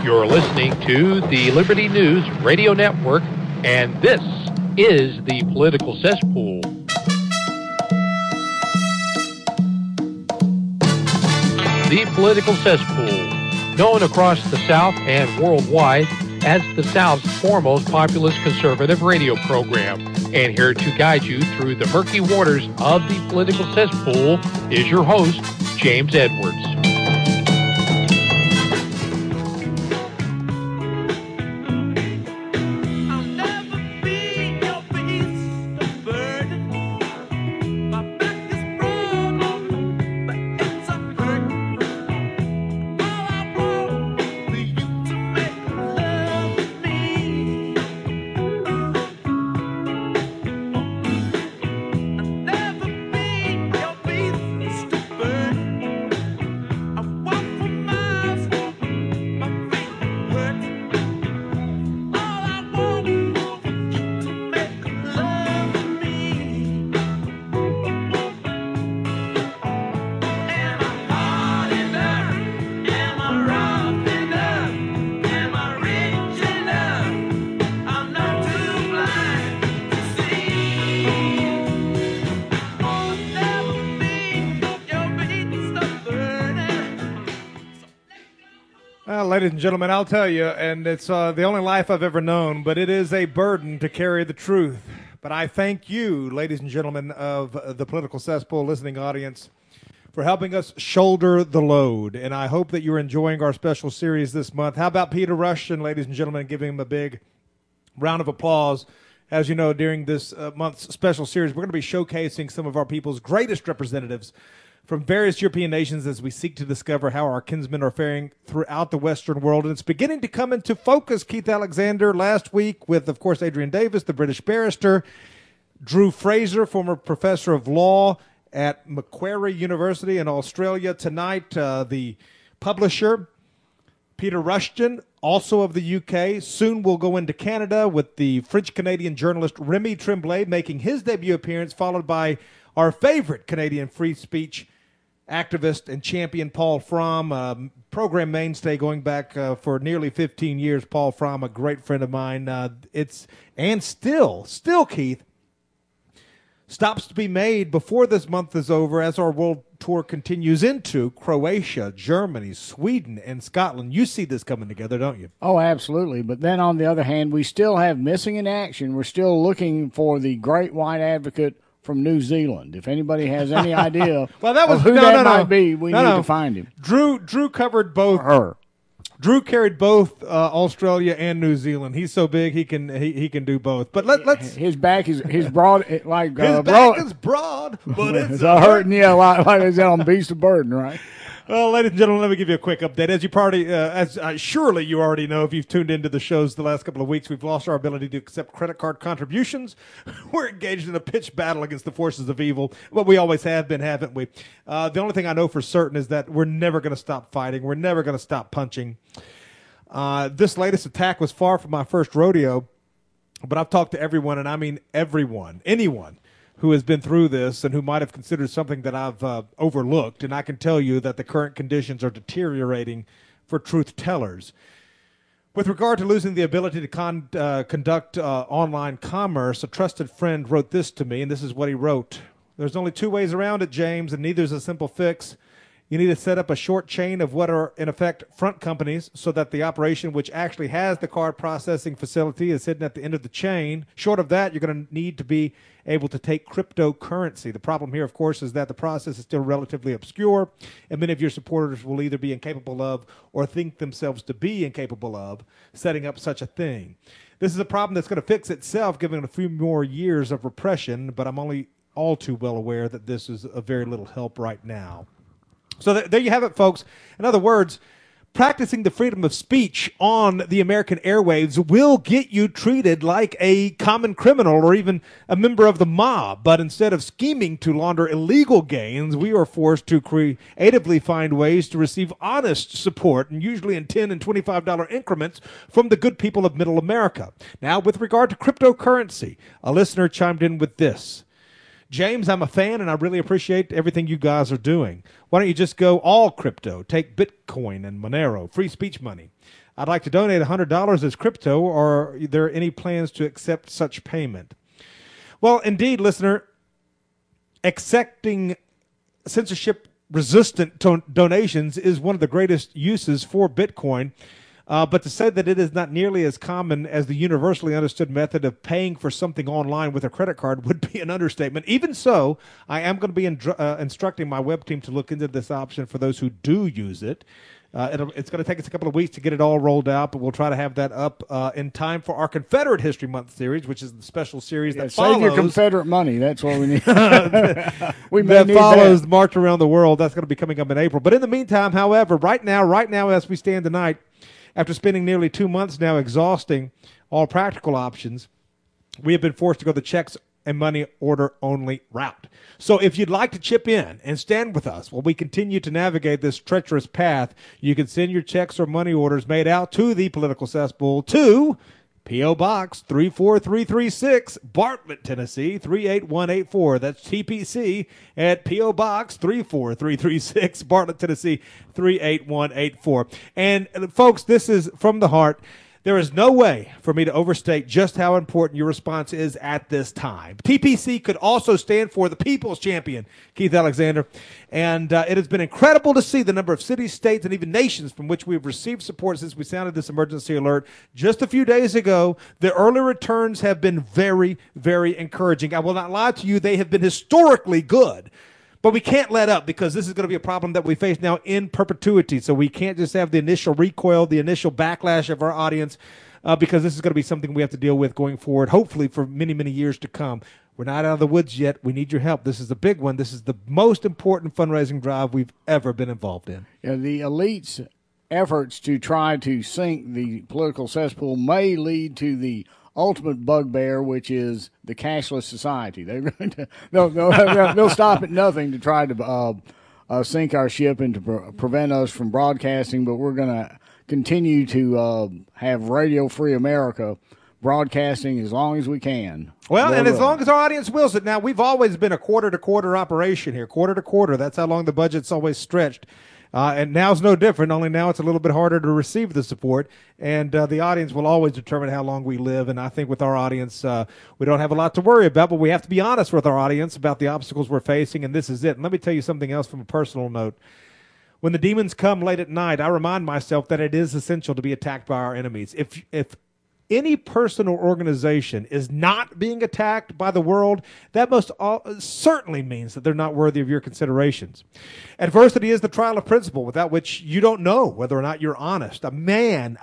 You're listening to the Liberty News Radio Network, and this is the Political Cesspool. The Political Cesspool, known across the South and worldwide as the South's foremost populist conservative radio program. And here to guide you through the murky waters of the Political Cesspool is your host, James Edwards. Ladies and gentlemen, I'll tell you, and it's the only life I've ever known, but it is a burden to carry the truth. But I thank you, ladies and gentlemen of the Political Cesspool listening audience, for helping us shoulder the load. And I hope that you're enjoying our special series this month. How about Peter Rushton, ladies and gentlemen, giving him a big round of applause. As you know, during this month's special series, we're going to be showcasing some of our people's greatest representatives from various European nations as we seek to discover how our kinsmen are faring throughout the Western world. And it's beginning to come into focus. Keith Alexander last week with, of course, Adrian Davis, the British barrister, Drew Fraser, former professor of law at Macquarie University in Australia. Tonight, the publisher, Peter Rushton, also of the UK. Soon we'll go into Canada with the French-Canadian journalist Remy Tremblay making his debut appearance, followed by our favorite Canadian free speech activist and champion, Paul Fromm, program mainstay going back for nearly 15 years. Paul Fromm, a great friend of mine. Still, Keith, stops to be made before this month is over as our world tour continues into Croatia, Germany, Sweden, and Scotland. You see this coming together, don't you? Oh, absolutely. But then on the other hand, we still have missing in action. We're still looking for the great white advocate from New Zealand. If anybody has any idea well, that was, of who that might be, we need to find him. Drew covered both. Her. Drew carried both Australia and New Zealand. He's so big he can do both. But let's his back is broad like his back is broad, but it's hurting. Yeah, like is that on Beast of Burden, right? Well, ladies and gentlemen, let me give you a quick update. As you probably, surely you already know if you've tuned into the shows the last couple of weeks, we've lost our ability to accept credit card contributions. We're engaged in a pitched battle against the forces of evil. Well, we always have been, haven't we? The only thing I know for certain is that we're never going to stop fighting. We're never going to stop punching. This latest attack was far from my first rodeo, but I've talked to everyone, and I mean everyone, anyone who has been through this and who might have considered something that I've overlooked, and I can tell you that the current conditions are deteriorating for truth tellers. With regard to losing the ability to conduct online commerce, a trusted friend wrote this to me, and this is what he wrote. There's only two ways around it, James, and neither is a simple fix. You need to set up a short chain of what are, in effect, front companies so that the operation which actually has the card processing facility is hidden at the end of the chain. Short of that, you're going to need to be able to take cryptocurrency. The problem here, of course, is that the process is still relatively obscure, and many of your supporters will either be incapable of or think themselves to be incapable of setting up such a thing. This is a problem that's going to fix itself given a few more years of repression, but I'm only all too well aware that this is of very little help right now. So there you have it, folks. In other words, practicing the freedom of speech on the American airwaves will get you treated like a common criminal or even a member of the mob. But instead of scheming to launder illegal gains, we are forced to creatively find ways to receive honest support, and usually in $10 and $25 increments, from the good people of Middle America. Now, with regard to cryptocurrency, a listener chimed in with this. James, I'm a fan, and I really appreciate everything you guys are doing. Why don't you just go all crypto? Take Bitcoin and Monero, free speech money. I'd like to donate $100 as crypto, or are there any plans to accept such payment? Well, indeed, listener, accepting censorship-resistant donations is one of the greatest uses for Bitcoin. But to say that it is not nearly as common as the universally understood method of paying for something online with a credit card would be an understatement. Even so, I am going to be instructing my web team to look into this option for those who do use it. It's going to take us a couple of weeks to get it all rolled out, but we'll try to have that up in time for our Confederate History Month series, which is the special series that follows. Save your Confederate money. That's what we need. That follows the March Around the World. That's going to be coming up in April. But in the meantime, however, right now as we stand tonight, after spending nearly 2 months now exhausting all practical options, we have been forced to go the checks and money order only route. So if you'd like to chip in and stand with us while we continue to navigate this treacherous path, you can send your checks or money orders made out to the Political Cesspool to P.O. Box 34336, Bartlett, Tennessee 38184. That's TPC at P.O. Box 34336, Bartlett, Tennessee 38184. And folks, this is from the heart. There is no way for me to overstate just how important your response is at this time. TPC could also stand for the People's Champion, Keith Alexander. And it has been incredible to see the number of cities, states, and even nations from which we've received support since we sounded this emergency alert just a few days ago. The early returns have been very, very encouraging. I will not lie to you, they have been historically good. But we can't let up, because this is going to be a problem that we face now in perpetuity. So we can't just have the initial recoil, the initial backlash of our audience, because this is going to be something we have to deal with going forward, hopefully for many, many years to come. We're not out of the woods yet. We need your help. This is the big one. This is the most important fundraising drive we've ever been involved in. Yeah, the elites' efforts to try to sink the political cesspool may lead to the ultimate bugbear, which is the cashless society. They're going to they'll stop at nothing to try to sink our ship and to prevent us from broadcasting. But we're going to continue to have Radio Free America broadcasting as long as we can. Well, and as long as our audience wills it. Now, we've always been a quarter-to-quarter operation here, quarter-to-quarter. That's how long the budget's always stretched. And now it's no different, only now it's a little bit harder to receive the support. And the audience will always determine how long we live. And I think with our audience, we don't have a lot to worry about, but we have to be honest with our audience about the obstacles we're facing, and this is it. And let me tell you something else from a personal note. When the demons come late at night, I remind myself that it is essential to be attacked by our enemies. If any person or organization is not being attacked by the world, that most certainly means that they're not worthy of your considerations. Adversity is the trial of principle, without which you don't know whether or not you're honest. A man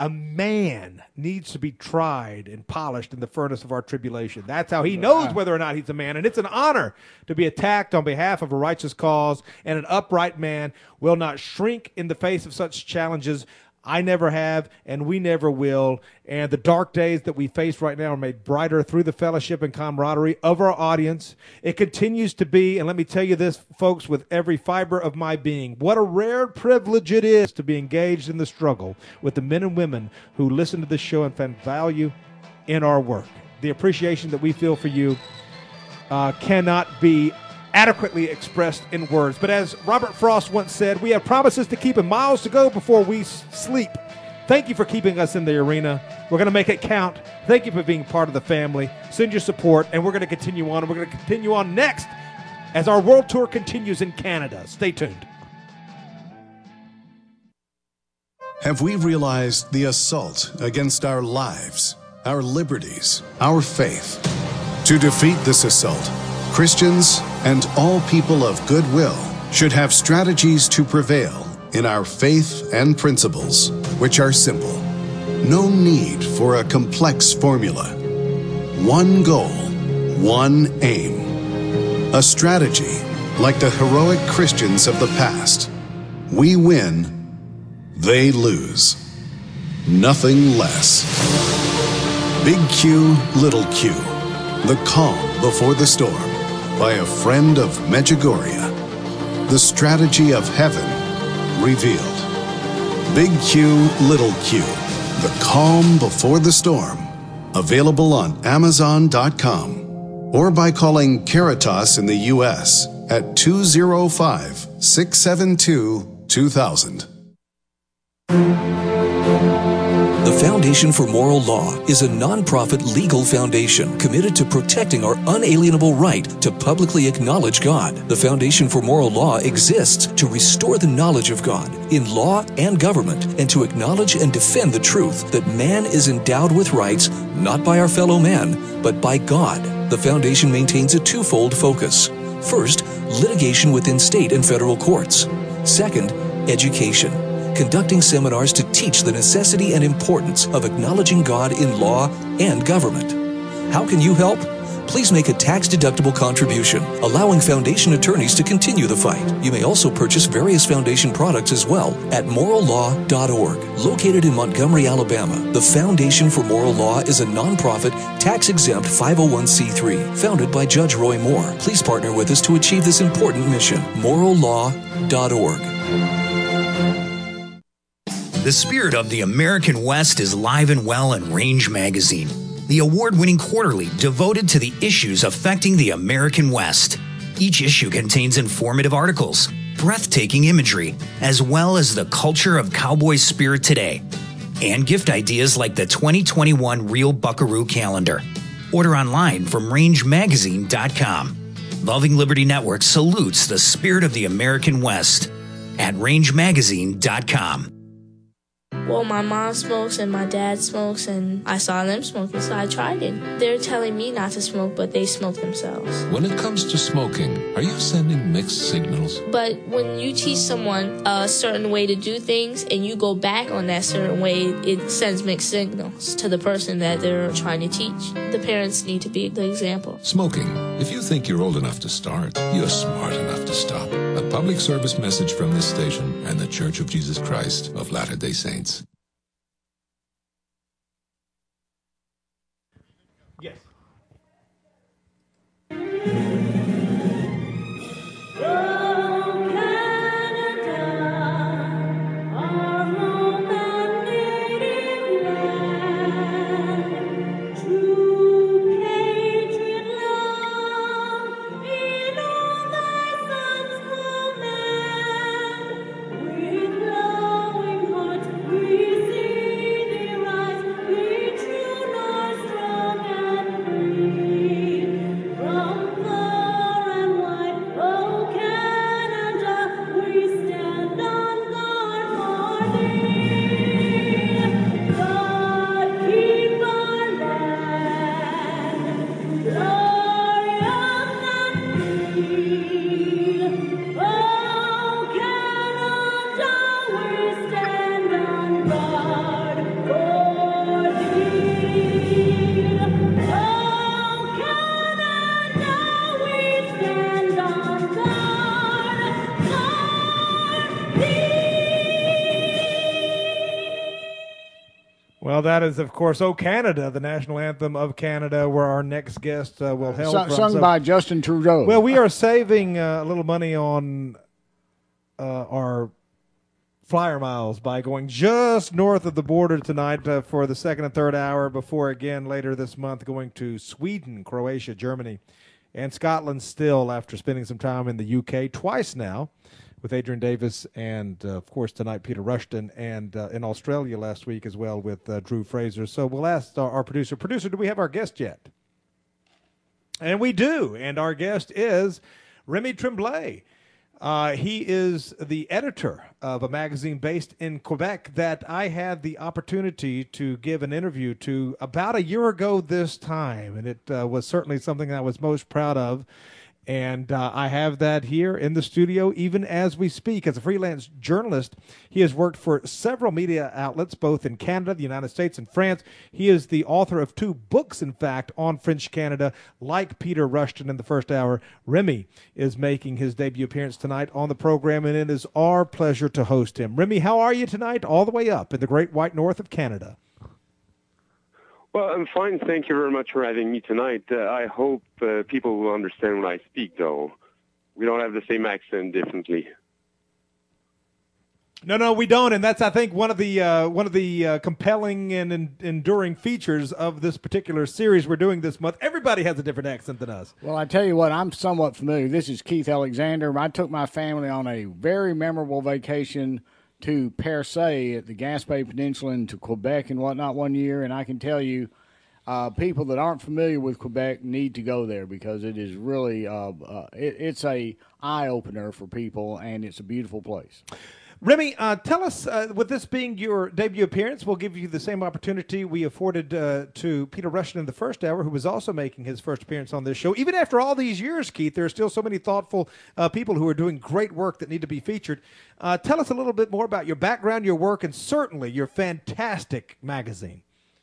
needs to be tried and polished in the furnace of our tribulation. That's how he knows whether or not he's a man. And it's an honor to be attacked on behalf of a righteous cause, and an upright man will not shrink in the face of such challenges. I never have, and we never will. And the dark days that we face right now are made brighter through the fellowship and camaraderie of our audience. It continues to be, and let me tell you this, folks, with every fiber of my being, what a rare privilege it is to be engaged in the struggle with the men and women who listen to this show and find value in our work. The appreciation that we feel for you cannot be adequately expressed in words. But as Robert Frost once said, we have promises to keep and miles to go before we sleep. Thank you for keeping us in the arena. We're going to make it count. Thank you for being part of the family. Send your support, and we're going to continue on. And we're going to continue on next as our world tour continues in Canada. Stay tuned. Have we realized the assault against our lives, our liberties, our faith? To defeat this assault, Christians and all people of goodwill should have strategies to prevail in our faith and principles, which are simple. No need for a complex formula. One goal, one aim. A strategy like the heroic Christians of the past. We win, they lose. Nothing less. Big Q, Little Q. The calm before the storm. By a friend of Medjugorje. The strategy of heaven revealed. Big Q, Little Q. The calm before the storm. Available on Amazon.com or by calling Caritas in the U.S. at 205-672-2000. The Foundation for Moral Law is a nonprofit legal foundation committed to protecting our unalienable right to publicly acknowledge God. The Foundation for Moral Law exists to restore the knowledge of God in law and government and to acknowledge and defend the truth that man is endowed with rights not by our fellow man, but by God. The Foundation maintains a twofold focus. First, litigation within state and federal courts. Second, education, conducting seminars to teach the necessity and importance of acknowledging God in law and government. How can you help? Please make a tax-deductible contribution, allowing Foundation attorneys to continue the fight. You may also purchase various Foundation products as well at morallaw.org. Located in Montgomery, Alabama, the Foundation for Moral Law is a nonprofit, tax-exempt 501c3 founded by Judge Roy Moore. Please partner with us to achieve this important mission. morallaw.org. The spirit of the American West is live and well in Range Magazine, the award-winning quarterly devoted to the issues affecting the American West. Each issue contains informative articles, breathtaking imagery, as well as the culture of cowboy spirit today, and gift ideas like the 2021 Real Buckaroo calendar. Order online from rangemagazine.com. Loving Liberty Network salutes the spirit of the American West at rangemagazine.com. Well, my mom smokes and my dad smokes, and I saw them smoking, so I tried it. They're telling me not to smoke, but they smoke themselves. When it comes to smoking, are you sending mixed signals? But when you teach someone a certain way to do things and you go back on that certain way, it sends mixed signals to the person that they're trying to teach. The parents need to be the example. Smoking. If you think you're old enough to start, you're smart enough to stop. A public service message from this station and the Church of Jesus Christ of Latter-day Saints. Yes. Well, that is, of course, "O Canada," the national anthem of Canada, where our next guest will hail from. Sung by Justin Trudeau. Well, we are saving a little money on our flyer miles by going just north of the border tonight for the second and third hour before, again, later this month, going to Sweden, Croatia, Germany, and Scotland still after spending some time in the UK twice now with Adrian Davis and, of course, tonight Peter Rushton, and in Australia last week as well with Drew Fraser. So we'll ask our producer, do we have our guest yet? And we do, and our guest is Remy Tremblay. He is the editor of a magazine based in Quebec that I had the opportunity to give an interview to about a year ago this time, and it was certainly something I was most proud of. And I have that here in the studio even as we speak. As a freelance journalist, he has worked for several media outlets, both in Canada, the United States, and France. He is the author of 2 books, in fact, on French Canada, like Peter Rushton in the first hour. Remy is making his debut appearance tonight on the program, and it is our pleasure to host him. Remy, how are you tonight, all the way up in the great white north of Canada? Well, I'm fine. Thank you very much for having me tonight. I hope people will understand when I speak, though. We don't have the same accent differently. No, we don't, and that's I think one of the compelling and enduring features of this particular series we're doing this month. Everybody has a different accent than us. Well, I tell you what, I'm somewhat familiar. This is Keith Alexander. I took my family on a very memorable vacation to Percé at the Gaspé Peninsula and to Quebec and whatnot one year, and I can tell you, people that aren't familiar with Quebec need to go there because it is really it's a eye opener for people, and it's a beautiful place. Remy, tell us, with this being your debut appearance, we'll give you the same opportunity we afforded to Peter Rushton in the first hour, who was also making his first appearance on this show. Even after all these years, Keith, there are still so many thoughtful people who are doing great work that need to be featured. Tell us a little bit more about your background, your work, and certainly your fantastic magazine.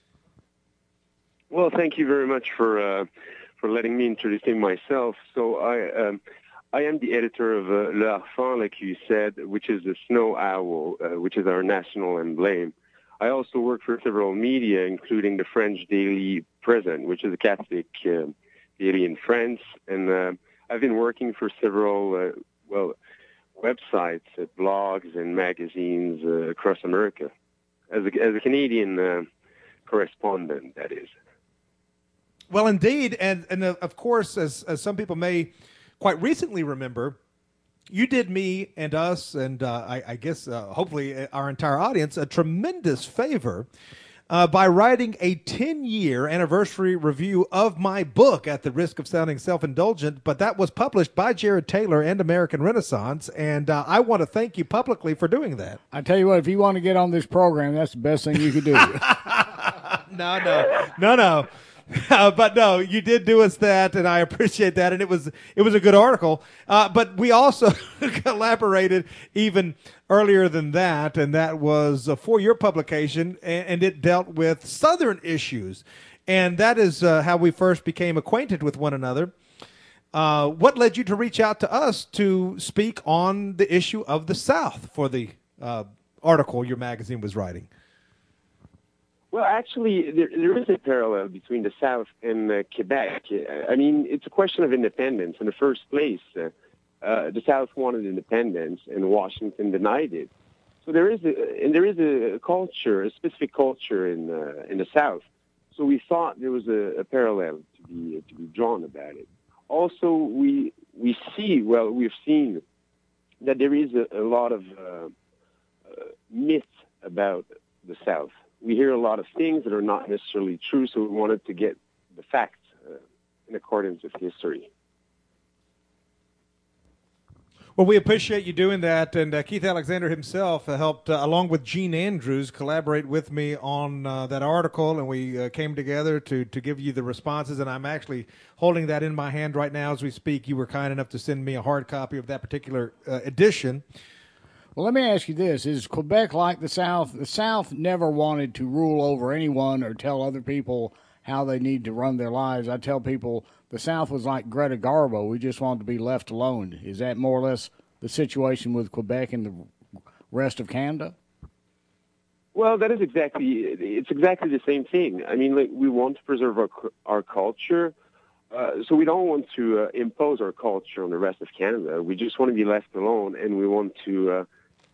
Well, thank you very much for letting me introducing myself. So I am the editor of Le Harfang, like you said, which is the snow owl, which is our national emblem. I also work for several media, including the French daily Present, which is a Catholic daily in France. And I've been working for several, websites, blogs, and magazines across America as a Canadian correspondent, that is. Well, indeed, and of course, as some people may quite recently remember, you did me and us, and I guess hopefully our entire audience, a tremendous favor by writing a 10-year anniversary review of my book, at the risk of sounding self-indulgent, but that was published by Jared Taylor and American Renaissance, and I want to thank you publicly for doing that. I tell you what, if you want to get on this program, that's the best thing you could do. No. But no, you did do us that, and I appreciate that, and it was a good article. But we also collaborated even earlier than that, and that was for your publication, and it dealt with Southern issues, and that is how we first became acquainted with one another. What led you to reach out to us to speak on the issue of the South for the article your magazine was writing? Well, actually, there is a parallel between the South and Quebec. I mean, it's a question of independence. In the first place, the South wanted independence, and Washington denied it. So there is a culture, a specific culture in the South. So we thought there was a parallel to be drawn about it. Also, we've seen that there is a lot of myth about the South. We hear a lot of things that are not necessarily true, so we wanted to get the facts in accordance with history. Well, we appreciate you doing that, and Keith Alexander himself helped, along with Gene Andrews, collaborate with me on that article, and we came together to give you the responses, and I'm actually holding that in my hand right now as we speak. You were kind enough to send me a hard copy of that particular edition. Well, let me ask you this. Is Quebec like the South? The South never wanted to rule over anyone or tell other people how they need to run their lives. I tell people the South was like Greta Garbo. We just wanted to be left alone. Is that more or less the situation with Quebec and the rest of Canada? Well, it's exactly the same thing. I mean, we want to preserve our culture, so we don't want to impose our culture on the rest of Canada. We just want to be left alone, and we want to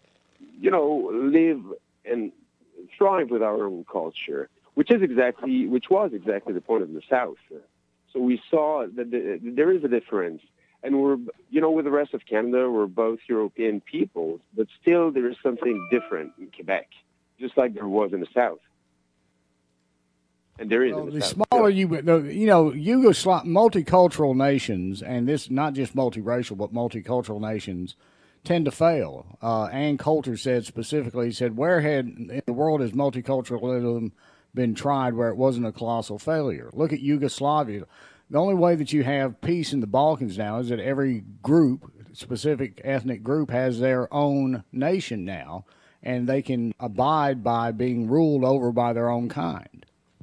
live and thrive with our own culture, which was exactly the point of the South. So we saw that there is a difference, and we're, with the rest of Canada, we're both European peoples, but still there is something different in Quebec, just like there was in the South. And there is in the South. Smaller multicultural nations, and this not just multiracial, but multicultural nations, tend to fail. Ann Coulter said specifically, he said, where in the world has multiculturalism been tried where it wasn't a colossal failure? Look at Yugoslavia. The only way that you have peace in the Balkans now is that every group, specific ethnic group, has their own nation now, and they can abide by being ruled over by their own kind.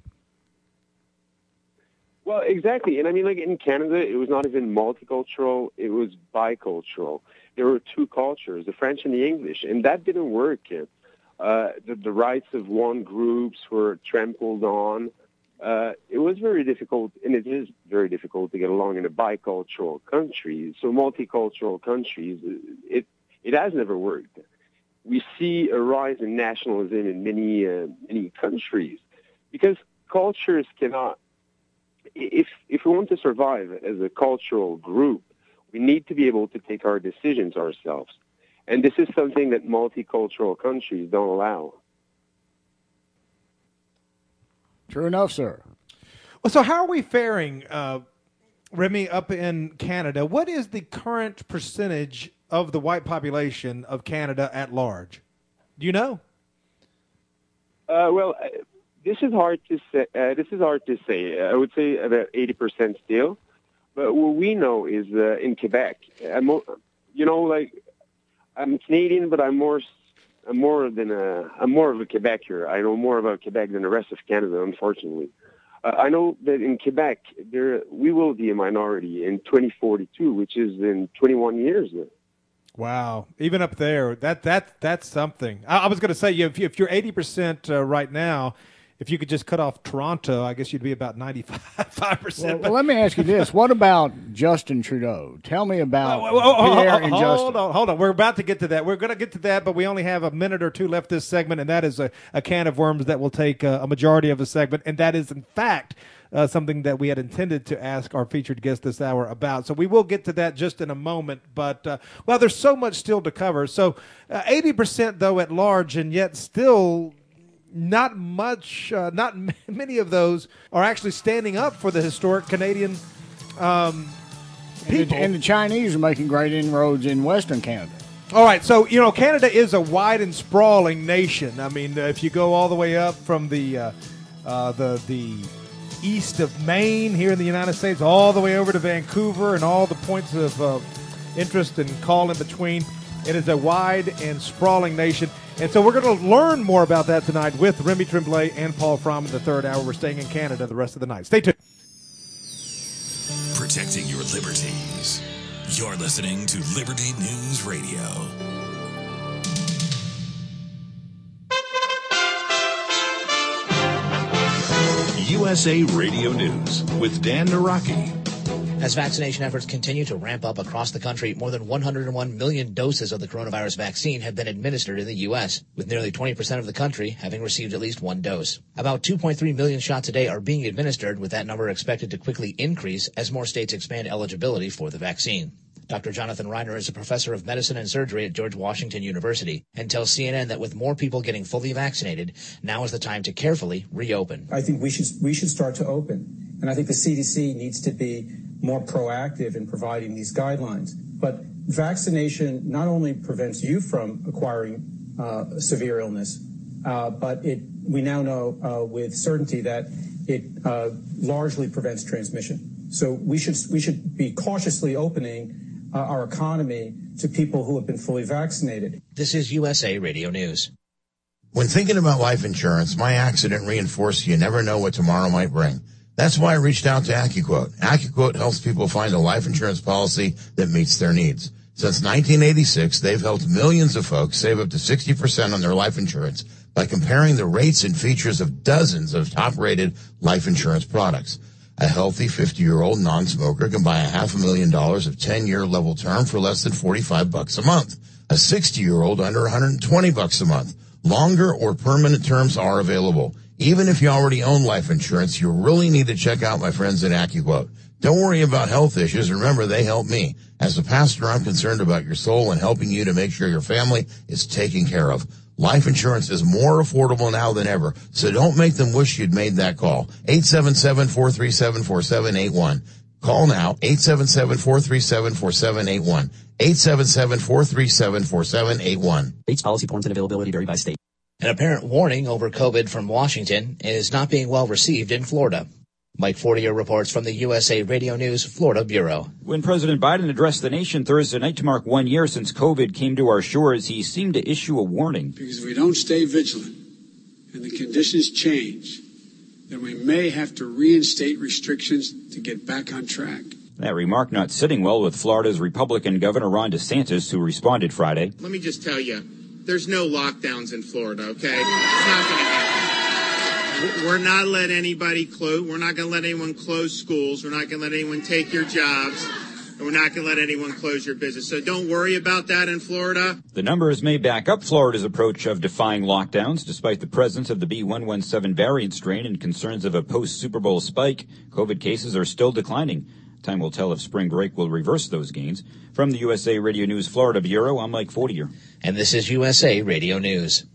Well, exactly. And I mean, like in Canada, it was not even multicultural, it was bicultural. There were two cultures, the French and the English, and that didn't work. The rights of one groups were trampled on. It was very difficult, and it is very difficult to get along in a bicultural country. So multicultural countries, it has never worked. we see a rise in nationalism in many countries, because cultures cannot. If we want to survive as a cultural group, we need to be able to take our decisions ourselves, and this is something that multicultural countries don't allow. True enough, sir. Well, so how are we faring, Remy, up in Canada? What is the current percentage of the white population of Canada at large? Do you know? Well, this is hard to say. I would say about 80% still. But what we know is in Quebec, I'm Canadian, but I'm more of a Quebecer. I know more about Quebec than the rest of Canada, unfortunately. I know that in Quebec, we will be a minority in 2042, which is in 21 years. Wow. Even up there, that's something. I was going to say, if you're 80% right now, if you could just cut off Toronto, I guess you'd be about 95%. Well, let me ask you this. What about Justin Trudeau? Tell me about Pierre and Justin. Hold on. We're about to get to that. We're going to get to that, but we only have a minute or two left this segment, and that is a can of worms that will take a majority of the segment, and that is, in fact, something that we had intended to ask our featured guest this hour about. So we will get to that just in a moment, but, there's so much still to cover. So 80%, though, at large, and yet still not many of those are actually standing up for the historic Canadian people. And the Chinese are making great inroads in Western Canada. All right, so, Canada is a wide and sprawling nation. I mean, if you go all the way up from the east of Maine here in the United States, all the way over to Vancouver and all the points of interest and call in between, it is a wide and sprawling nation. And so we're going to learn more about that tonight with Remy Tremblay and Paul Fromm in the third hour. We're staying in Canada the rest of the night. Stay tuned. Protecting your liberties. You're listening to Liberty News Radio. USA Radio News with Dan Naraki. As vaccination efforts continue to ramp up across the country, more than 101 million doses of the coronavirus vaccine have been administered in the U.S., with nearly 20% of the country having received at least one dose. About 2.3 million shots a day are being administered, with that number expected to quickly increase as more states expand eligibility for the vaccine. Dr. Jonathan Reiner is a professor of medicine and surgery at George Washington University and tells CNN that with more people getting fully vaccinated, now is the time to carefully reopen. I think we should start to open, and I think the CDC needs to be more proactive in providing these guidelines. But vaccination not only prevents you from acquiring severe illness, but we now know with certainty that it largely prevents transmission. So we should be cautiously opening our economy to people who have been fully vaccinated. This is USA Radio News. When thinking about life insurance, my accident reinforced you never know what tomorrow might bring. That's why I reached out to AccuQuote. AccuQuote helps people find a life insurance policy that meets their needs. Since 1986, they've helped millions of folks save up to 60% on their life insurance by comparing the rates and features of dozens of top-rated life insurance products. A healthy 50-year-old non-smoker can buy $500,000 of 10-year level term for less than $45 a month. A 60-year-old under $120 a month. Longer or permanent terms are available. Even if you already own life insurance, you really need to check out my friends at AccuQuote. Don't worry about health issues. Remember, they help me. As a pastor, I'm concerned about your soul and helping you to make sure your family is taken care of. Life insurance is more affordable now than ever, so don't make them wish you'd made that call. 877-437-4781. Call now, 877-437-4781. 877-437-4781. Rates, policy forms, and availability vary by state. An apparent warning over COVID from Washington is not being well received in Florida. Mike Fortier reports from the USA Radio News Florida Bureau. When President Biden addressed the nation Thursday night to mark 1 year since COVID came to our shores, he seemed to issue a warning. Because if we don't stay vigilant and the conditions change, then we may have to reinstate restrictions to get back on track. That remark not sitting well with Florida's Republican Governor Ron DeSantis, who responded Friday. Let me just tell you, there's no lockdowns in Florida, okay? It's not going to happen. We're not letting anybody close. We're not going to let anyone close schools. We're not going to let anyone take your jobs. and we're not going to let anyone close your business. So don't worry about that in Florida. The numbers may back up Florida's approach of defying lockdowns. Despite the presence of the B117 variant strain and concerns of a post-Super Bowl spike, COVID cases are still declining. Time will tell if spring break will reverse those gains. From the USA Radio News Florida Bureau, I'm Mike Fortier. And this is USA Radio News.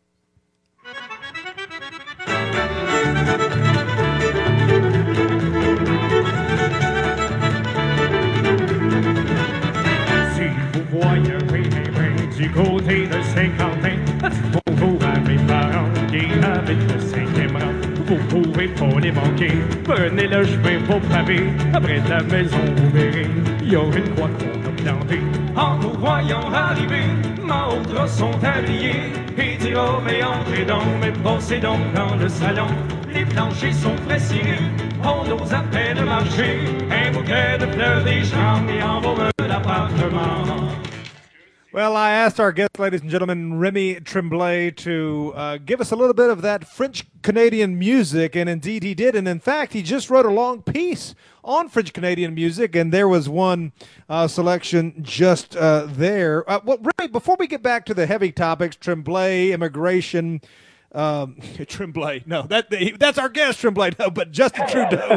Du côté de Saint-Quentin, on trouve un restaurant qui habite le 5e rang. Vous pouvez pas les manquer. Prenez le chemin pour pavé. Après la maison, vous verrez, il y a une croix qu'on a plantée. En nous voyant arriver, montres sont habillés. Et dit, oh, mais entrez donc, mais passez donc dans le salon. Les planchers sont pressés. On nous appelle de marcher. Un bouquet de fleurs des champs et en vaut l'appartement. Well, I asked our guest, ladies and gentlemen, Remy Tremblay, to give us a little bit of that French-Canadian music, and indeed he did. And in fact, he just wrote a long piece on French-Canadian music, and there was one selection just there. Well, Remy, before we get back to the heavy topics, Tremblay, immigration, Tremblay, no, that's our guest, Tremblay, no, but Justin Trudeau.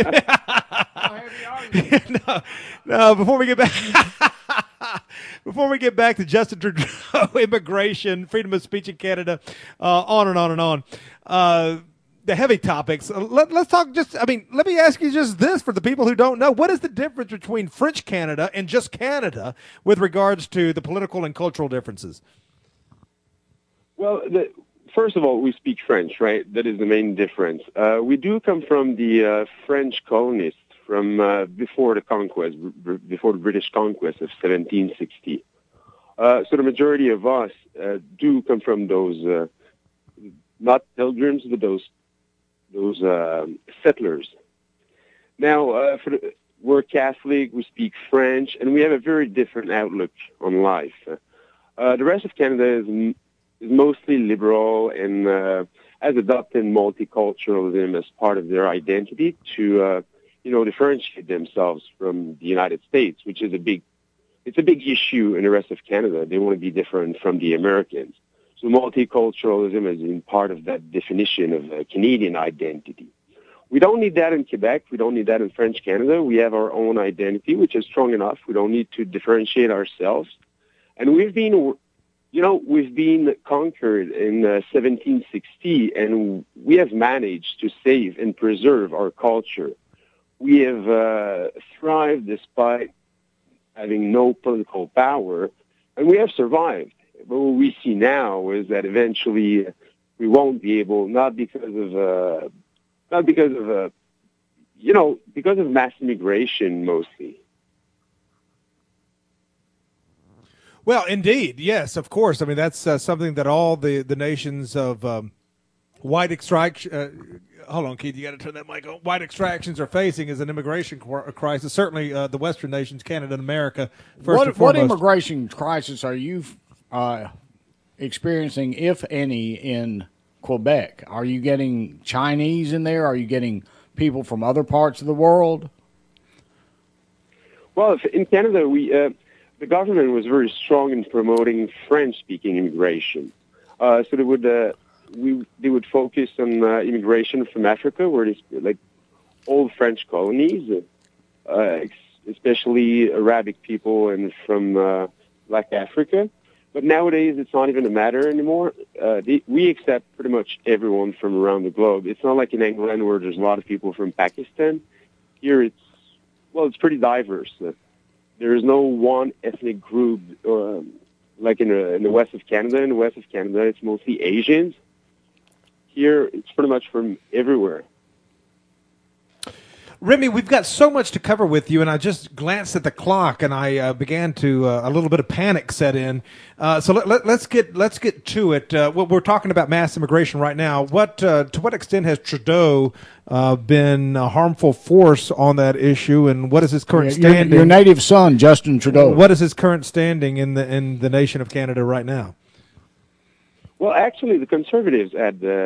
No, before we get back... Before we get back to Justin Trudeau, immigration, freedom of speech in Canada, on and on and on, the heavy topics, let's talk let me ask you just this for the people who don't know. What is the difference between French Canada and just Canada with regards to the political and cultural differences? Well, first of all, we speak French, right? That is the main difference. We do come from the French colonists from before the conquest, before the British conquest of 1760. So the majority of us do come from those, not pilgrims, but those settlers. Now, we're Catholic, we speak French, and we have a very different outlook on life. The rest of Canada is mostly liberal and has adopted multiculturalism as part of their identity to differentiate themselves from the United States, which is a big issue in the rest of Canada. They want to be different from the Americans. So multiculturalism has been part of that definition of Canadian identity. We don't need that in Quebec. We don't need that in French Canada. We have our own identity, which is strong enough. We don't need to differentiate ourselves. And we've been conquered in 1760, and we have managed to save and preserve our culture. We have thrived despite having no political power, and we have survived. But what we see now is that eventually we won't be able, because of mass immigration mostly. Well, indeed, yes, of course. I mean, that's something that all the nations of white extraction. Hold on, Keith, you got to turn that mic on. White extractions are facing is an immigration crisis. Certainly, the Western nations, Canada and America. What immigration crisis are you experiencing, if any, in Quebec? Are you getting Chinese in there? Are you getting people from other parts of the world? Well, in Canada, the government was very strong in promoting French-speaking immigration. So they would focus on immigration from Africa, where there's like old French colonies, especially Arabic people, and from Black Africa. But nowadays, it's not even a matter anymore. We accept pretty much everyone from around the globe. It's not like in England where there's a lot of people from Pakistan. Here, it's pretty diverse. There is no one ethnic group, like in the west of Canada. In the west of Canada, it's mostly Asians. Here, it's pretty much from everywhere. Remy, we've got so much to cover with you, and I just glanced at the clock, and I began to a little bit of panic set in. So let's get to it. We're talking about mass immigration right now. To what extent has Trudeau been a harmful force on that issue, and what is his current standing? Your native son, Justin Trudeau. What is his current standing in the nation of Canada right now? Well, actually, the Conservatives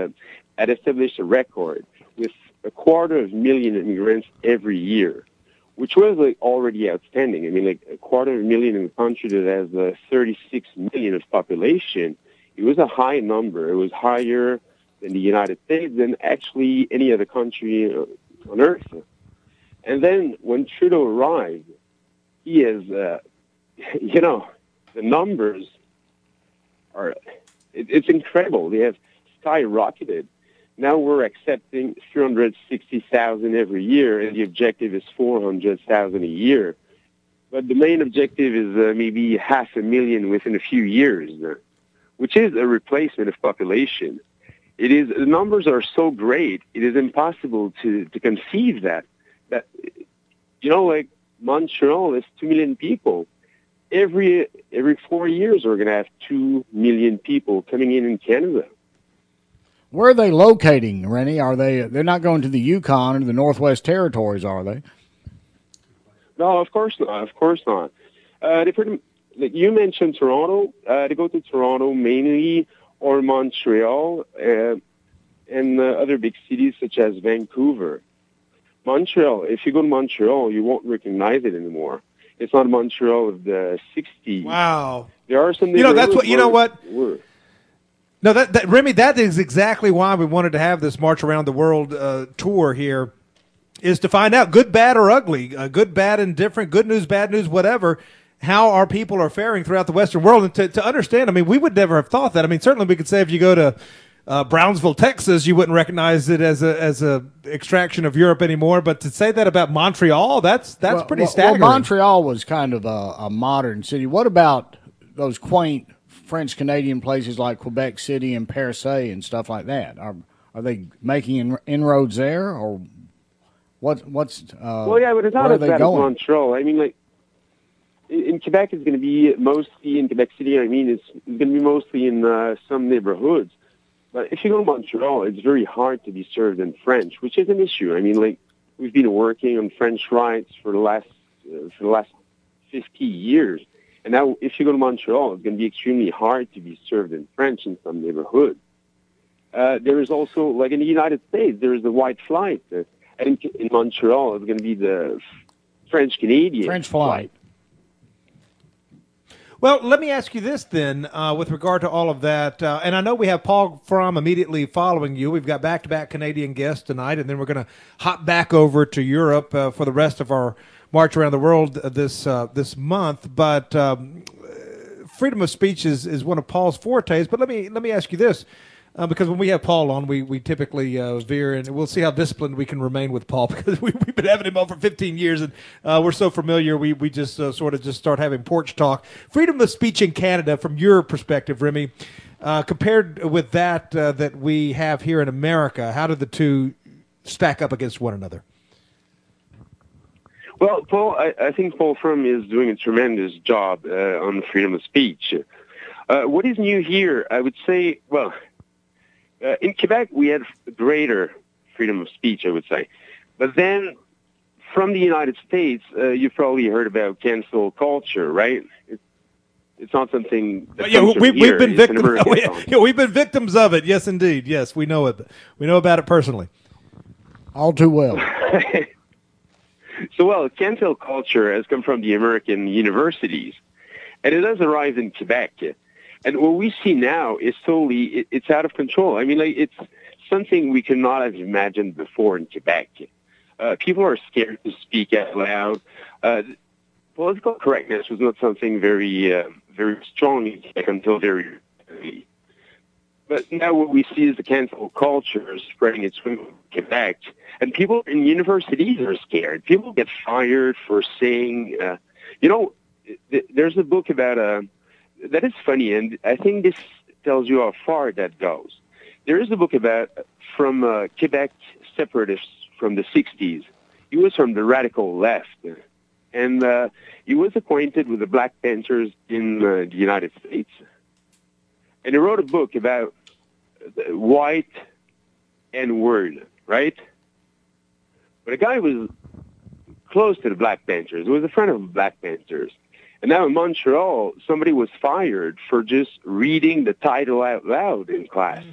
had established a record with 250,000 immigrants every year, which was like already outstanding. I mean, like 250,000 in a country that has 36 million of population. It was a high number. It was higher than the United States than actually any other country on earth. And then when Trudeau arrived, he has, you know, the numbers are, it's incredible. They have skyrocketed. Now we're accepting 360,000 every year, and the objective is 400,000 a year. But the main objective is maybe 500,000 within a few years, which is a replacement of population. It is, the numbers are so great, it is impossible to conceive that, you know, like Montreal is 2 million people. Every 4 years, we're going to have 2 million people coming in Canada. Where are they locating, Rennie? They're not going to the Yukon or the Northwest Territories, are they? No, of course not. Of course not. Like you mentioned Toronto. They go to Toronto mainly, or Montreal, and other big cities such as Vancouver. Montreal, if you go to Montreal, you won't recognize it anymore. It's not Montreal of the 60s. Wow. There are some... You know, that's what... You know what? No, that Remy, that is exactly why we wanted to have this March Around the World tour here, is to find out, good, bad, or ugly, good, bad, and different, good news, bad news, whatever, how our people are faring throughout the Western world. And to understand, I mean, we would never have thought that. I mean, certainly we could say if you go to Brownsville, Texas, you wouldn't recognize it as a extraction of Europe anymore. But to say that about Montreal, that's pretty staggering. Well, Montreal was kind of a modern city. What about those quaint French-Canadian places like Quebec City and Percé and stuff like that? Are they making inroads there, or what's well, yeah, but it's not as bad as Montreal. I mean, like, in Quebec, it's going to be mostly in Quebec City. I mean, it's going to be mostly in some neighborhoods. But if you go to Montreal, it's very hard to be served in French, which is an issue. I mean, like, we've been working on French rights for the last 50 years. And now, if you go to Montreal, it's going to be extremely hard to be served in French in some neighborhoods. There is also, like in the United States, there is the white flight. And in Montreal, it's going to be the French-Canadian French flight. Well, let me ask you this then, with regard to all of that. And I know we have Paul Fromm immediately following you. We've got back-to-back Canadian guests tonight, and then we're going to hop back over to Europe for the rest of our March Around the World this month. But freedom of speech is one of Paul's fortes. But let me ask you this. Because when we have Paul on, we typically veer, and we'll see how disciplined we can remain with Paul, because we've been having him on for 15 years, and we're so familiar, we just sort of just start having porch talk. Freedom of speech in Canada, from your perspective, Remy, compared with that we have here in America, how do the two stack up against one another? Well, Paul, I think Paul Fromm is doing a tremendous job on freedom of speech. What is new here, I would say, well... in Quebec, we had greater freedom of speech, I would say. But then, from the United States, you've probably heard about cancel culture, right? It's not something that comes from here. We've been victims of it. Yes, indeed. Yes, we know it. We know about it personally. All too well. So, cancel culture has come from the American universities, and it has arrived in Quebec. And what we see now is totally, it's out of control. I mean, like, it's something we could not have imagined before in Quebec. People are scared to speak out loud. Political correctness was not something very strong in Quebec until very recently. But now what we see is the cancel culture spreading its wings in Quebec. And people in universities are scared. People get fired for saying, there's a book about that is funny, and I think this tells you how far that goes. There is a book from Quebec separatists from the 60s. He was from the radical left, and he was acquainted with the Black Panthers in the United States. And he wrote a book about white N-word, right? But a guy was close to the Black Panthers. He was a friend of the Black Panthers. And now in Montreal, somebody was fired for just reading the title out loud in class.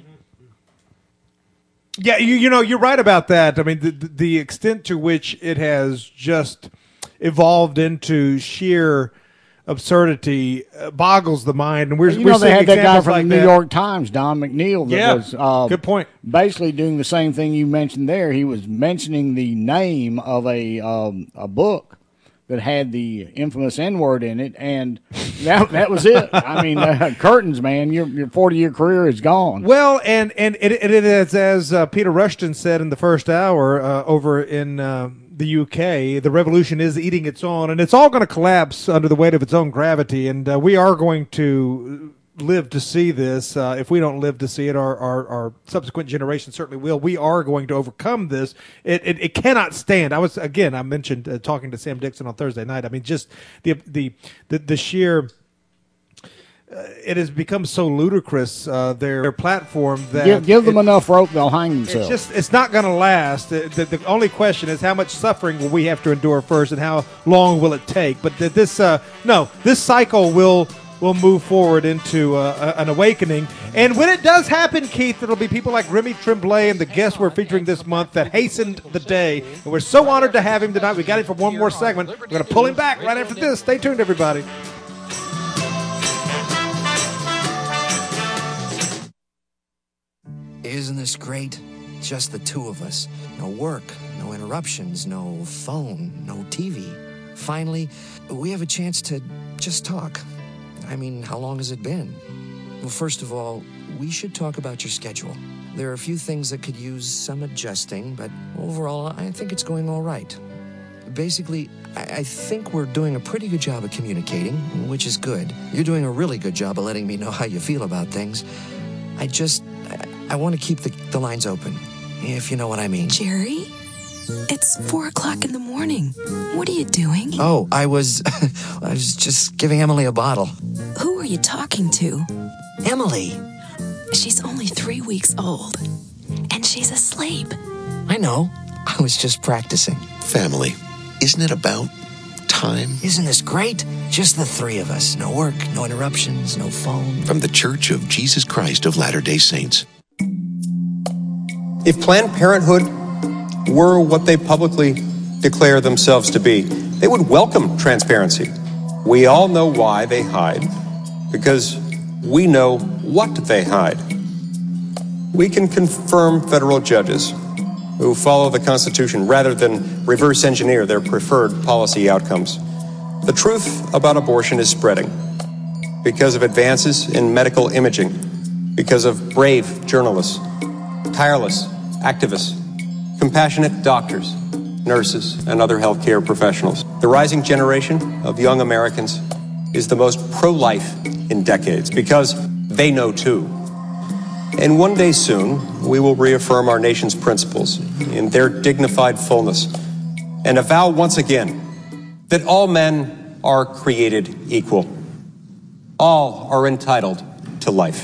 Yeah, you're right about that. I mean, the extent to which it has just evolved into sheer absurdity boggles the mind. And we're they seeing had that guy examples from like the New that. York Times, Don McNeil, that was good point. Basically doing the same thing you mentioned there. He was mentioning the name of a book that had the infamous N-word in it, and that was it. I mean, curtains, man. Your 40-year career is gone. Well, and it is, as Peter Rushton said in the first hour over in the UK, the revolution is eating its own, and it's all going to collapse under the weight of its own gravity, and we are going to live to see this. If we don't live to see it, our subsequent generation certainly will. We are going to overcome this. It cannot stand. I mentioned talking to Sam Dixon on Thursday night. I mean, just the sheer. It has become so ludicrous, their platform, that give them enough rope, they'll hang themselves. It's not going to last. The only question is how much suffering will we have to endure first, and how long will it take? But this cycle will move forward into an awakening. And when it does happen, Keith, it'll be people like Remy Tremblay and the guests we're featuring this month that hastened the day. And we're so honored to have him tonight. We got him for one more segment. We're going to pull him back right after this. Stay tuned, everybody. Isn't this great? Just the two of us. No work, no interruptions, no phone, no TV. Finally, we have a chance to just talk. I mean, how long has it been? Well, first of all, we should talk about your schedule. There are a few things that could use some adjusting, but overall, I think it's going all right. Basically, I think we're doing a pretty good job of communicating, which is good. You're doing a really good job of letting me know how you feel about things. I want to keep the lines open, if you know what I mean. Jerry? It's 4 o'clock in the morning. What are you doing? Oh, I was just giving Emily a bottle. Who are you talking to? Emily. She's only 3 weeks old, and she's asleep. I know. I was just practicing. Family. Isn't it about time? Isn't this great? Just the three of us. No work, no interruptions, no phone. From the Church of Jesus Christ of Latter-day Saints. If Planned Parenthood were what they publicly declare themselves to be, they would welcome transparency. We all know why they hide, because we know what they hide. We can confirm federal judges who follow the Constitution rather than reverse engineer their preferred policy outcomes. The truth about abortion is spreading because of advances in medical imaging, because of brave journalists, tireless activists, compassionate doctors, nurses, and other healthcare professionals. The rising generation of young Americans is the most pro-life in decades because they know too. And one day soon, we will reaffirm our nation's principles in their dignified fullness and avow once again that all men are created equal. All are entitled to life.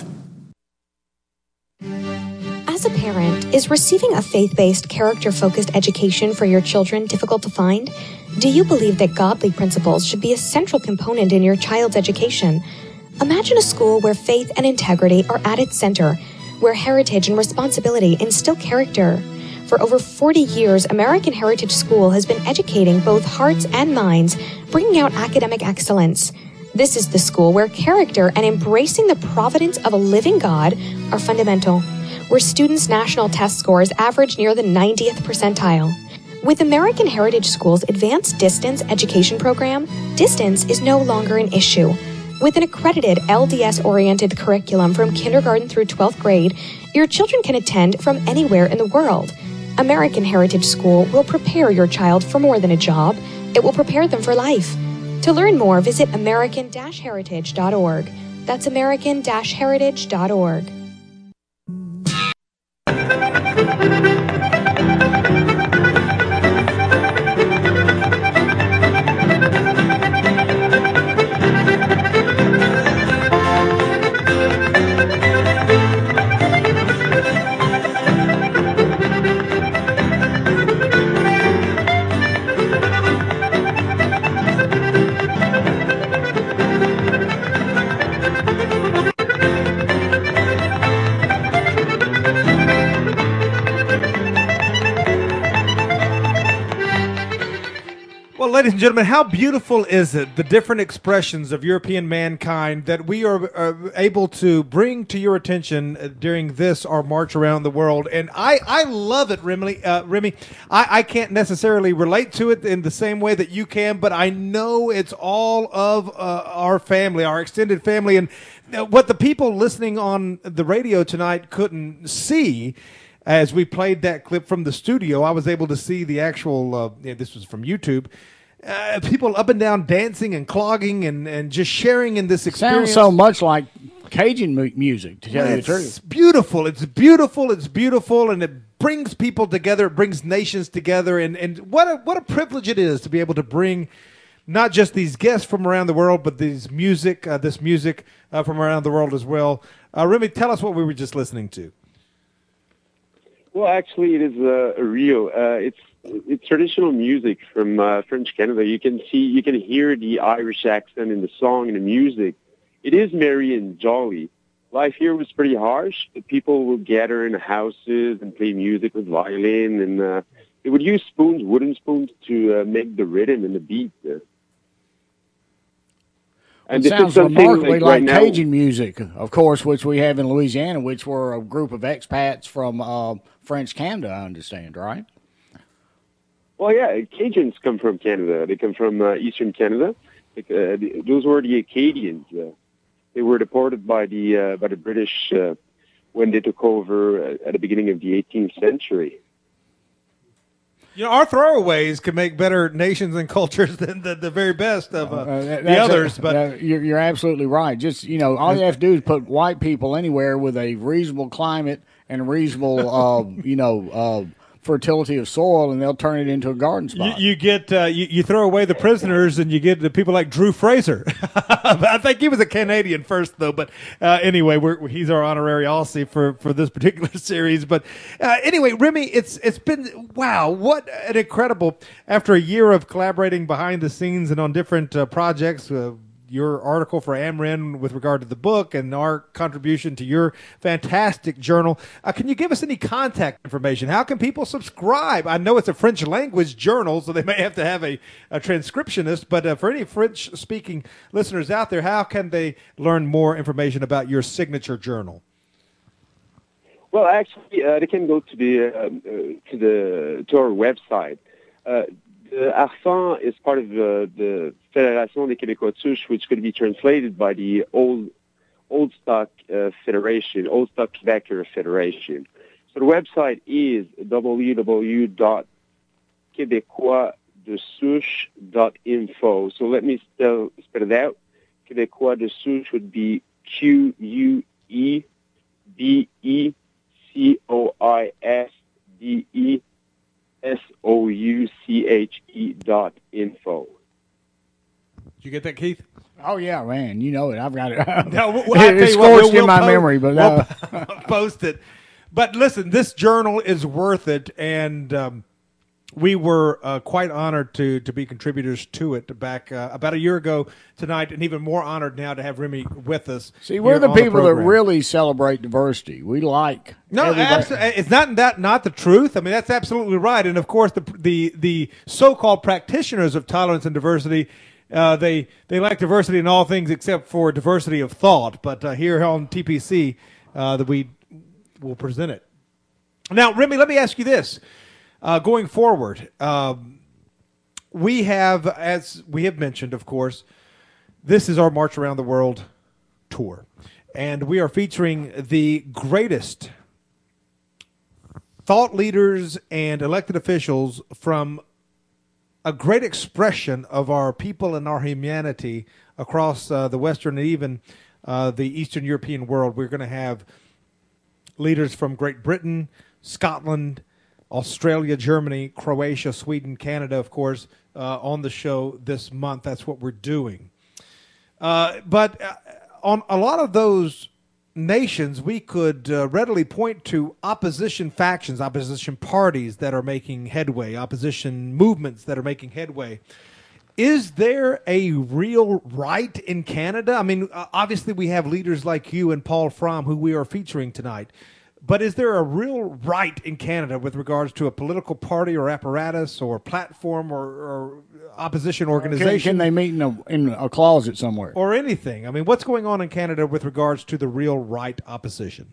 As a parent, is receiving a faith-based, character-focused education for your children difficult to find? Do you believe that godly principles should be a central component in your child's education? Imagine a school where faith and integrity are at its center, where heritage and responsibility instill character. For over 40 years, American Heritage School has been educating both hearts and minds, bringing out academic excellence. This is the school where character and embracing the providence of a living God are fundamental, where students' national test scores average near the 90th percentile. With American Heritage School's Advanced Distance Education Program, distance is no longer an issue. With an accredited LDS-oriented curriculum from kindergarten through 12th grade, your children can attend from anywhere in the world. American Heritage School will prepare your child for more than a job. It will prepare them for life. To learn more, visit american-heritage.org. That's american-heritage.org. ladies and gentlemen, how beautiful is it, the different expressions of European mankind that we are able to bring to your attention during this, our march around the world. And I love it, Remy. I can't necessarily relate to it in the same way that you can, but I know it's all of our family, our extended family. And what the people listening on the radio tonight couldn't see, as we played that clip from the studio, I was able to see the actual, this was from YouTube, people up and down dancing and clogging and just sharing in this experience. Sounds so much like Cajun music, to tell you the truth. It's beautiful. It's beautiful. It's beautiful. And it brings people together. It brings nations together. And what a privilege it is to be able to bring not just these guests from around the world, but this music from around the world as well. Remy, tell us what we were just listening to. Well, actually, it is real. It's traditional music from French Canada. You can hear the Irish accent in the song and the music. It is merry and jolly. Life here was pretty harsh. The people would gather in houses and play music with violin, and they would use spoons, wooden spoons, to make the rhythm and the beat. And it sounds remarkably like Cajun music, of course, which we have in Louisiana, which were a group of expats from French Canada, I understand, right? Well, yeah, Cajuns come from Canada. They come from eastern Canada. Those were the Acadians. They were deported by the British when they took over at the beginning of the 18th century. You know, our throwaways can make better nations and cultures than the very best of the others. But you're absolutely right. Just, all you have to do is put white people anywhere with a reasonable climate and reasonable, fertility of soil, and they'll turn it into a garden spot. You get you throw away the prisoners, and you get the people like Drew Fraser. I think he was a Canadian first, though. But anyway, he's our honorary Aussie for this particular series. But anyway, Remy, it's been wow, what an incredible, after a year of collaborating behind the scenes and on different projects. Your article for Amren with regard to the book and our contribution to your fantastic journal. Can you give us any contact information? How can people subscribe? I know it's a French language journal, so they may have to have a transcriptionist, but for any French-speaking listeners out there, how can they learn more information about your signature journal? Well, actually, they can go to our website. ARFAN is part of the Fédération des Québécois de Souche, which could be translated by the Old Stock Federation, Old Stock Quebecer Federation. So the website is www.québécoisdesouche.info. So let me spell it out. Québécois de Souche would be QUEBECOISDE.info. Did you get that, Keith? Oh, yeah, man. You know it. I've got it. It's scorched in my memory, but we'll post it. But listen, this journal is worth it, and we were quite honored to be contributors to it back about a year ago tonight, and even more honored now to have Remy with us. See, we're the people that really celebrate diversity. We like it's not the truth. I mean, that's absolutely right. And of course, the so-called practitioners of tolerance and diversity, they like diversity in all things except for diversity of thought. But here on TPC, that we will present it. Now, Remy, let me ask you this. Going forward, we have, as we have mentioned, of course, this is our March Around the World tour. And we are featuring the greatest thought leaders and elected officials from a great expression of our people and our humanity across the Western and even the Eastern European world. We're going to have leaders from Great Britain, Scotland, Australia, Germany, Croatia, Sweden, Canada, of course, on the show this month. That's what we're doing. But on a lot of those nations, we could readily point to opposition factions, opposition parties that are making headway, opposition movements that are making headway. Is there a real right in Canada? I mean, obviously we have leaders like you and Paul Fromm, who we are featuring tonight. But is there a real right in Canada with regards to a political party or apparatus or platform or opposition organization? Can they meet in a closet somewhere? Or anything? I mean, what's going on in Canada with regards to the real right opposition?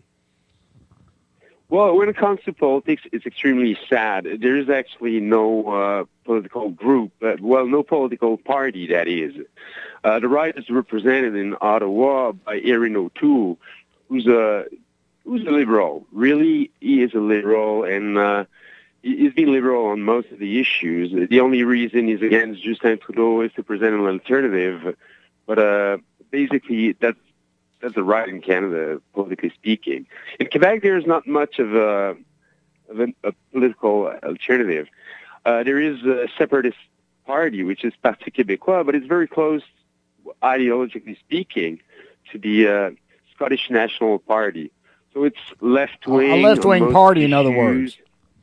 Well, when it comes to politics, it's extremely sad. There is actually no political group, no political party, that is. The right is represented in Ottawa by Erin O'Toole, who's a liberal. Really, he is a liberal, and he's been liberal on most of the issues. The only reason he's against Justin Trudeau is to present an alternative. But basically, that's the right in Canada, politically speaking. In Quebec, there's not much of a political alternative. There is a separatist party, which is Parti Québécois, but it's very close, ideologically speaking, to the Scottish National Party. So it's left-wing. A left-wing party, in other words.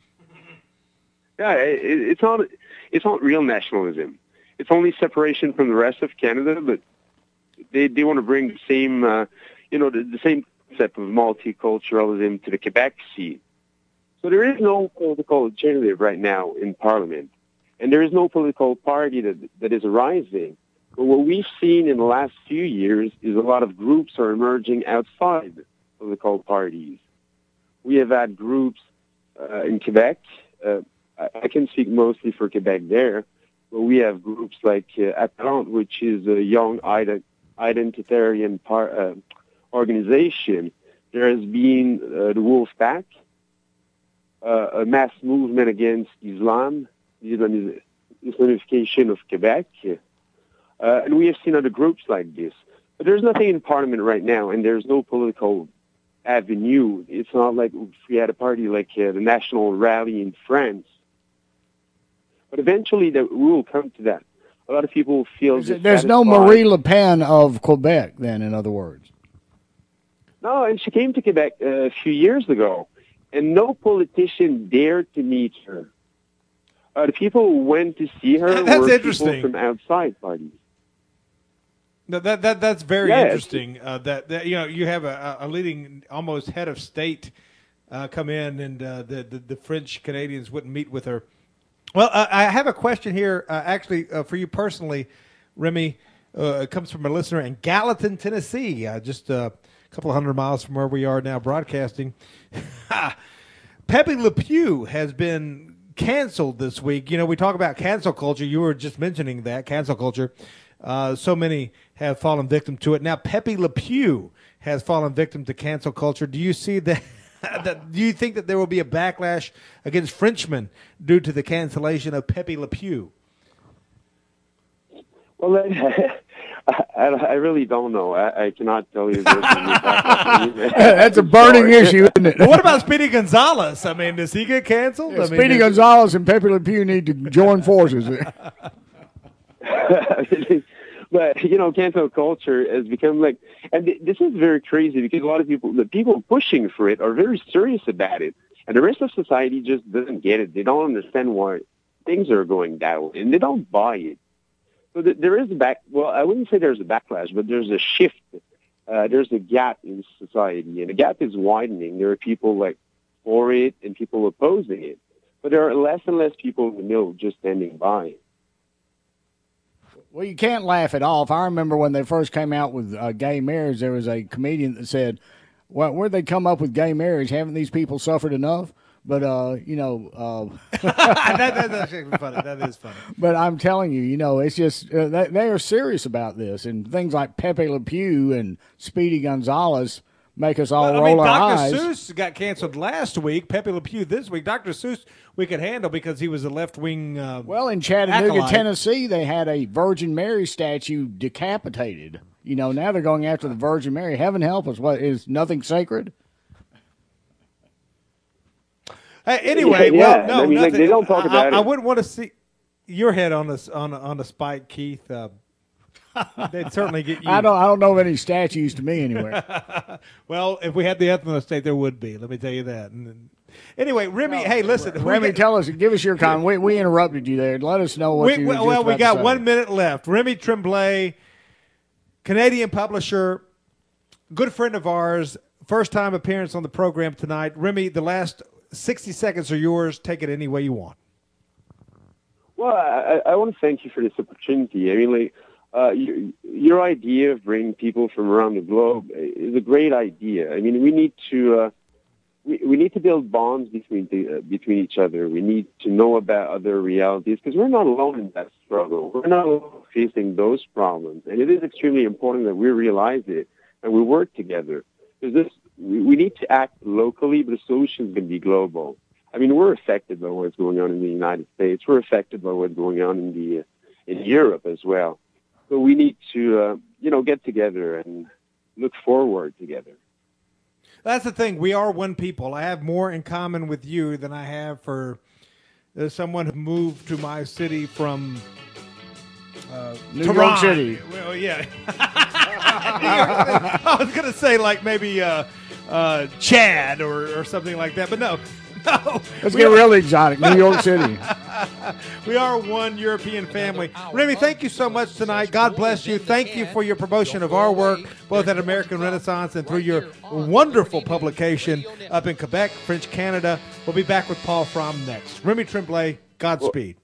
Yeah, it's not real nationalism. It's only separation from the rest of Canada, but they want to bring the same, the same concept of multiculturalism to the Quebec scene. So there is no political alternative right now in Parliament, and there is no political party that is arising. But what we've seen in the last few years is a lot of groups are emerging outside political parties. We have had groups in Quebec. I can speak mostly for Quebec there, but we have groups like Atlant, which is a young identitarian organization. There has been the Wolf Pack, a mass movement against Islam, the Islamification of Quebec, and we have seen other groups like this. But there's nothing in Parliament right now, and there's no political avenue. It's not like if we had a party like the National Rally in France. But eventually we will come to that. A lot of people feel there's no Marie Le Pen of Quebec, then, in other words. No, and she came to Quebec a few years ago, and no politician dared to meet her. The people who went to see her were people from outside parties. No, that's very interesting. That you have a leading, almost head of state come in, and the French Canadians wouldn't meet with her. Well, I have a question here, actually, for you personally, Remy. It comes from a listener in Gallatin, Tennessee, just a couple of 100 miles from where we are now broadcasting. Pepe Le Pew has been canceled this week. You know, we talk about cancel culture. You were just mentioning that, cancel culture. So many have fallen victim to it. Now, Pepe Le Pew has fallen victim to cancel culture. Do you see that? Do you think that there will be a backlash against Frenchmen due to the cancellation of Pepe Le Pew? Well, I really don't know. I cannot tell you. That's a burning issue, isn't it? Well, what about Speedy Gonzalez? I mean, does he get canceled? Yeah, Speedy Gonzalez and Pepe Le Pew need to join forces. But, cancel culture has become like, and this is very crazy because a lot of the people pushing for it are very serious about it. And the rest of society just doesn't get it. They don't understand why things are going down, and they don't buy it. So there is I wouldn't say there's a backlash, but there's a shift. There's a gap in society, and the gap is widening. There are people like for it and people opposing it. But there are less and less people in the middle just standing by. Well, you can't laugh it off. I remember when they first came out with gay marriage, there was a comedian that said, well, where'd they come up with gay marriage? Haven't these people suffered enough? But, that's actually funny. That is funny. But I'm telling you, it's just they are serious about this. And things like Pepe Le Pew and Speedy Gonzalez make us all roll our eyes. Dr. Seuss got canceled last week. Pepe Le Pew this week. Dr. Seuss we could handle because he was a left-wing Well, in Chattanooga, acolyte. Tennessee, they had a Virgin Mary statue decapitated. Now they're going after the Virgin Mary. Heaven help us. What, is nothing sacred? Anyway, yeah. well, no, nothing. They don't talk about it. I wouldn't want to see your head on the spike, Keith. They'd certainly get you. I don't know of any statues to me anywhere. Well, if we had the ethno state, there would be. Let me tell you that. Anyway, Remy, hey, listen. Remy, give us your comment. We interrupted you there. Let us know what you were just about we got to say. 1 minute left. Remy Tremblay, Canadian publisher, good friend of ours. first-time appearance on the program tonight. Remy, the last 60 seconds are yours. Take it any way you want. Well, I want to thank you for this opportunity. I mean, your idea of bringing people from around the globe is a great idea. I mean, we need to build bonds between each other. We need to know about other realities because we're not alone in that struggle. We're not alone facing those problems, and it is extremely important that we realize it and we work together. Because we need to act locally, but the solution is going to be global. I mean, we're affected by what's going on in the United States. We're affected by what's going on in Europe as well. So we need to, get together and look forward together. That's the thing. We are one people. I have more in common with you than I have for someone who moved to my city from New York City. Well, yeah. I was going to say like maybe Chad or something like that, but no. Let's get really exotic. New York City. We are one European family. Remy, thank you so much tonight. God bless you. Thank you for your promotion of our work, both at American Renaissance and through your wonderful publication up in Quebec, French Canada. We'll be back with Paul Fromm next. Remy Tremblay, Godspeed.